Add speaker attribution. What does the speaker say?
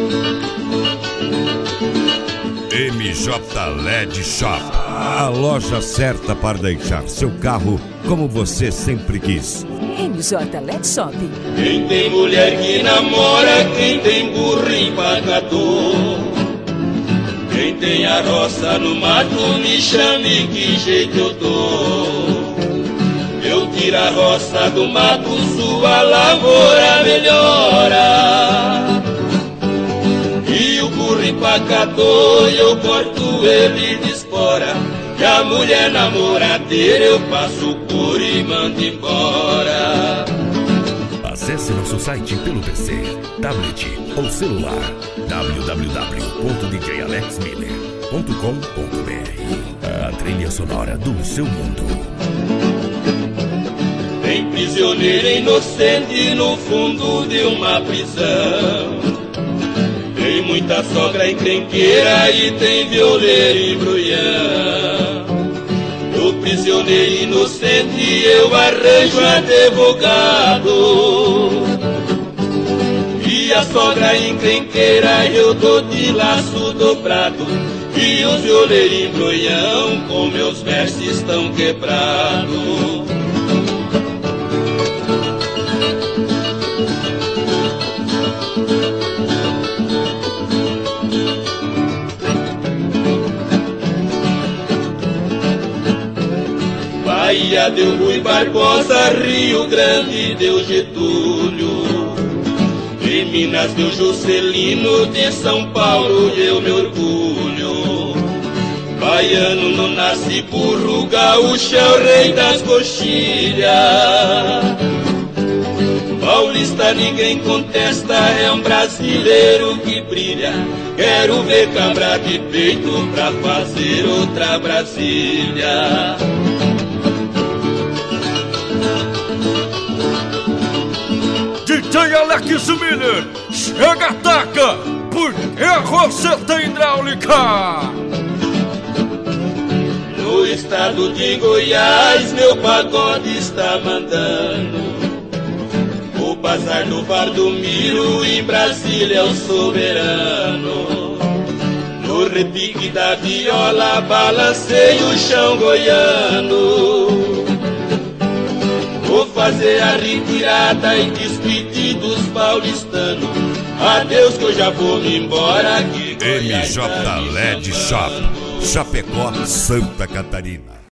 Speaker 1: MJ LED Shop, a loja certa para deixar seu carro como você sempre quis.
Speaker 2: MJ LED Shop.
Speaker 3: Quem tem mulher que namora, quem tem burro empacador, quem tem a roça no mato, me chame que jeito eu dou. Eu tiro a roça do mato, sua lavoura melhora. E o burro empacador, eu corto ele de espora. E a mulher namoradeira, eu passo por e mando embora.
Speaker 4: Acesse nosso site pelo PC, tablet ou celular www.djalexmiller.com.br. A trilha sonora do seu mundo.
Speaker 3: Tem prisioneiro inocente no fundo de uma prisão. Tem muita sogra encrenqueira e tem violeiro e brulhão. Do prisioneiro inocente eu arranjo advogado, e a sogra encrenqueira eu dou de laço dobrado. E os violeiros e brulhão com meus versos estão quebrados. Bahia deu Rui Barbosa, Rio Grande deu Getúlio, de Minas deu Juscelino, de São Paulo eu me orgulho. Baiano não nasce burro, gaúcho é o rei das coxilhas. Paulista ninguém contesta, é um brasileiro que brilha. Quero ver cabra de peito pra fazer outra Brasília.
Speaker 1: DJ Alex Miller, chega, ataca, porque você tem hidráulica.
Speaker 3: No estado de Goiás, meu pagode está mandando. O bazar do Valdomiro, em Brasília é o soberano. No repique da viola, balancei o chão goiano. Vou fazer a retirada e despedir dos paulistanos. Adeus que eu já vou me embora.
Speaker 1: MJ LED Shop, Chapecó, Santa Catarina.